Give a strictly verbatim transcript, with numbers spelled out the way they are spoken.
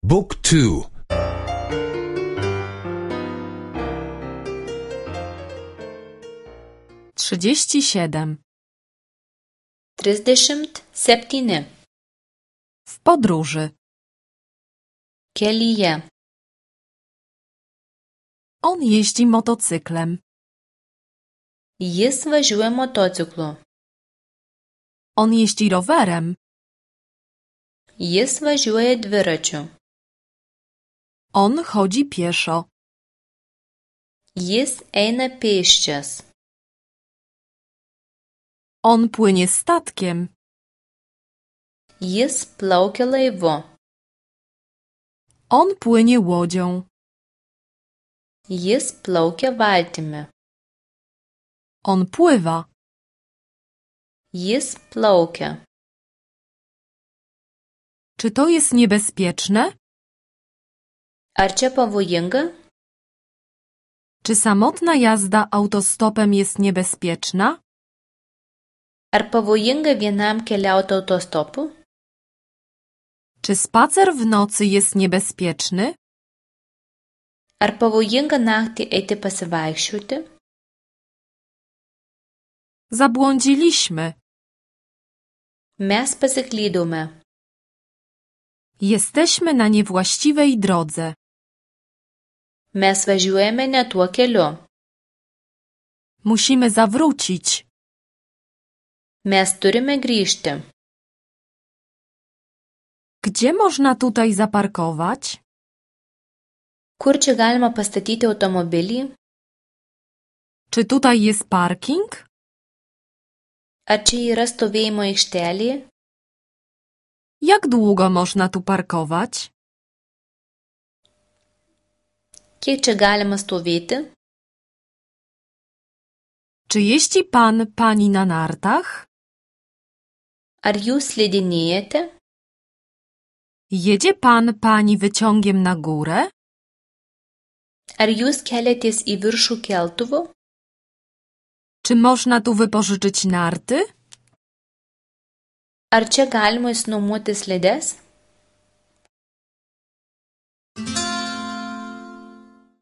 Book two. Trzydzieści siedem. Trisdešimt septyni. W podróży. Kelyje. On jeździ motocyklem. Jis važiuoja motocyklu. On jeździ rowerem. Jis važiuoja dviračiu. On chodzi pieszo. Jis eina pėsčias. On płynie statkiem. Jis plaukia laivu. On płynie łodzią. Jis plaukia valtimi. On pływa. Jis plaukia. Czy to jest niebezpieczne? Ar čia pavojinga? Czy samotna jazda autostopem jest niebezpieczna? Ar pavojinga vienam keliauti autostopu? Czy spacer w nocy jest niebezpieczny? Ar pavojinga naktį eiti pasivaikščioti? Zabłądziliśmy. Mes pasiklydome. Jesteśmy na niewłaściwej drodze. Mes važiuojame ne tuo keliu. Musimy zawrócić. Mes turime grįžti. Gdzie można tutaj zaparkować? Kur čia galima pastatyti automobilį? Czy tutaj jest parking? Ar čia yra stovėjimo aikštelė? Jak długo można tu parkować? Kiek čia galima stovėti? Czy jeździ pan, pani na nartach? Ar jūs slidinėjate? Jedzie pan, pani wyciągiem na górę? Ar jūs keliatės į viršų keltuvu? Czy można tu wypożyczyć narty? Ar čia galima išsinuomoti slides?